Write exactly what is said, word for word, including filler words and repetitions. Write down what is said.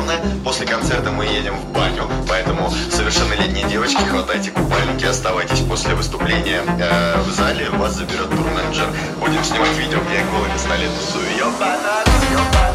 главное, после концерта мы едем в баню, поэтому совершеннолетние девочки, хватайте купальники, оставайтесь после выступления э, в зале, вас заберет турменеджер. Будем снимать видео, где я голый пистолет тусую. Ёбана, ёбана.